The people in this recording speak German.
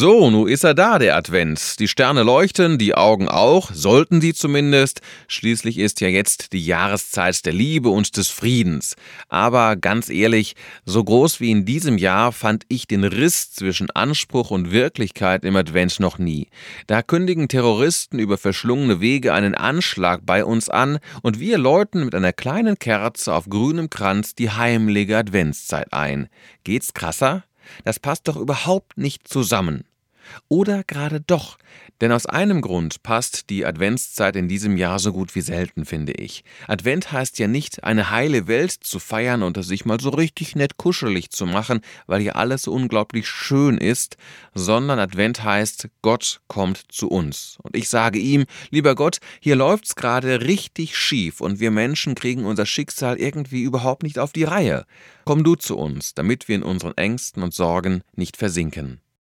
So, nun ist er da, der Advent. Die Sterne leuchten, die Augen auch, sollten sie zumindest. Schließlich ist ja jetzt die Jahreszeit der Liebe und des Friedens. Aber ganz ehrlich, so groß wie in diesem Jahr fand ich den Riss zwischen Anspruch und Wirklichkeit im Advent noch nie. Da kündigen Terroristen über verschlungene Wege einen Anschlag bei uns an und wir läuten mit einer kleinen Kerze auf grünem Kranz die heimliche Adventszeit ein. Geht's krasser? Das passt doch überhaupt nicht zusammen. Oder gerade doch, denn aus einem Grund passt die Adventszeit in diesem Jahr so gut wie selten, finde ich. Advent heißt ja nicht, eine heile Welt zu feiern und es sich mal so richtig nett kuschelig zu machen, weil hier alles so unglaublich schön ist, sondern Advent heißt, Gott kommt zu uns. Und ich sage ihm, lieber Gott, hier läuft's gerade richtig schief und wir Menschen kriegen unser Schicksal irgendwie überhaupt nicht auf die Reihe. Komm du zu uns, damit wir in unseren Ängsten und Sorgen nicht versinken.